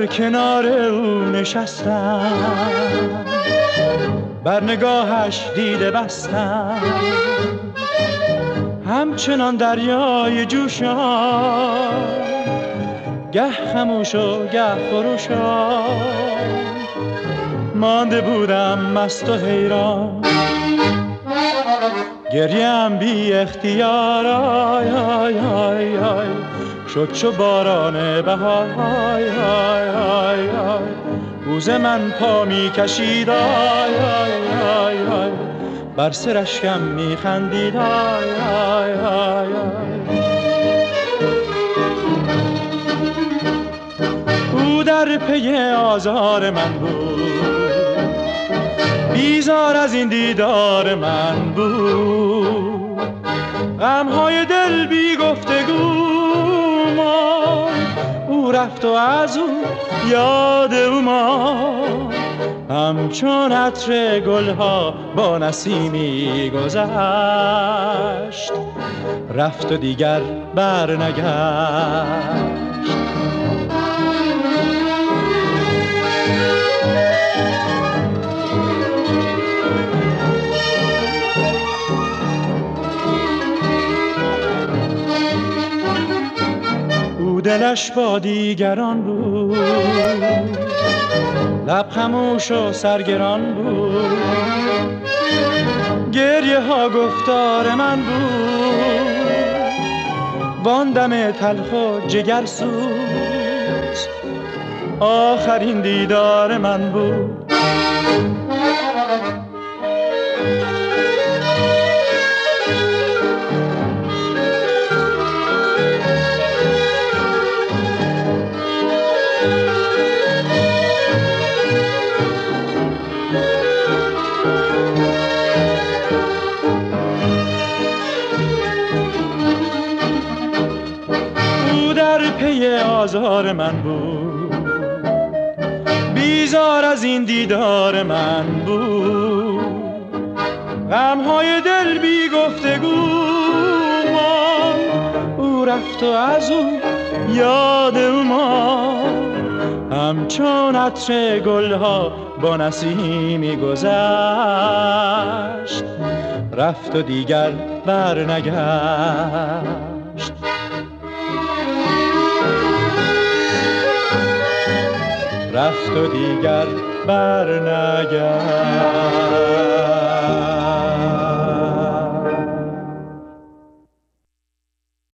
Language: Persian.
در کنار او نشستم، بر نگاهش دیده بستم، همچنان دریای جوشان، گه خموش و گه خروشان، مانده بودم مست و حیران. گریم بی اختیار آی آی آی آی شد چو باران بهار آی آی آی آی روز من پا می کشید آی آی آی آی بر سر اشکم می خندید آی آی آی آی. او در پی آزار من بود، بیزار از این دیدار من بود، غمهای دل بی گفتگو ماند، او رفت و از او یاد او ماند، همچون عطر گلها با نسیمی گذشت، رفت و دیگر برنگشت. دلش با دیگران بود، لب خموش و سرگران بود، گریه ها گفتار من بود، وان دم تلخ و جگرسوز آخرین دیدار من بود. آزار من بود، بیزار از این دیدار من بود، غمهای دل بی گفتگو ماند، او رفت و از او یاد او ماند، همچون عطر گلها با نسیمی گذشت، رفت و دیگر برنگشت. رفت و دیگر برنگشت.